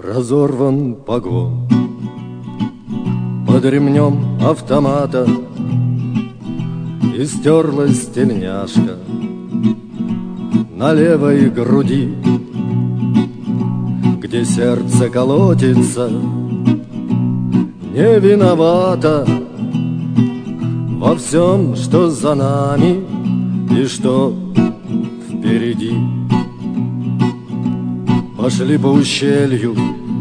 Разорван погон под ремнем автомата, и стерлась тельняшка на левой груди, где сердце колотится, не виновата во всем, что за нами и что впереди. Пошли по ущелью,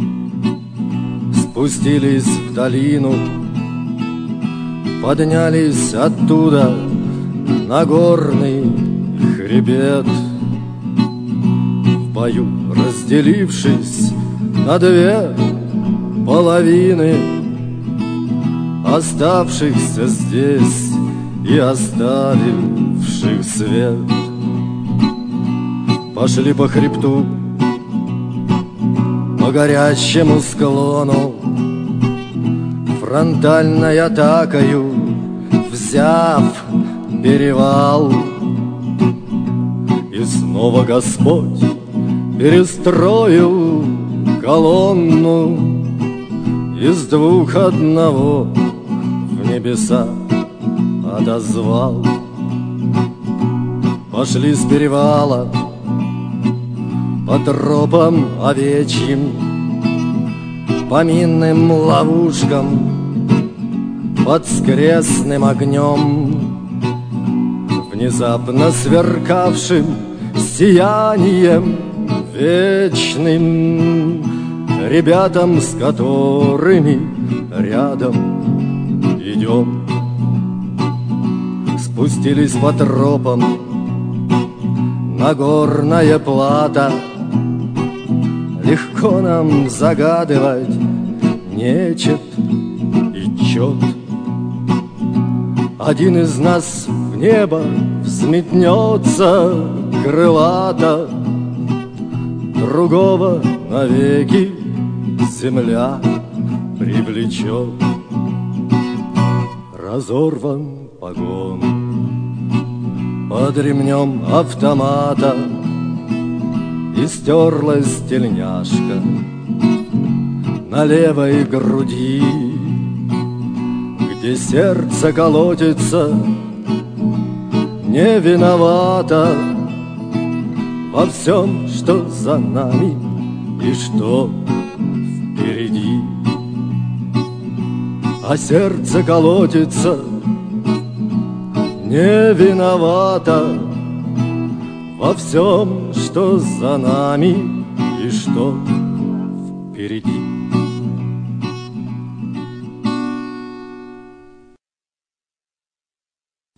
спустились в долину, поднялись оттуда на горный хребет, в бою разделившись на две половины, оставшихся здесь и оставивших свет. Пошли по хребту, по горячему склону, фронтальной атакою взяв перевал. И снова Господь перестроил колонну, из двух одного в небеса отозвал. Пошли с перевала по тропам овечьим, по минным ловушкам, под скрестным огнем, внезапно сверкавшим сиянием вечным, ребятам, с которыми рядом идем. Спустились по тропам на горное плато, легко нам загадывать нечет и чет. Один из нас в небо взметнется крылато, другого навеки земля привлечет. Разорван погон под ремнем автомата, и стерлась тельняшка на левой груди, где сердце колотится, не виновата во всем, что за нами и что впереди. А сердце колотится, не виновата во всем, что за нами и что впереди.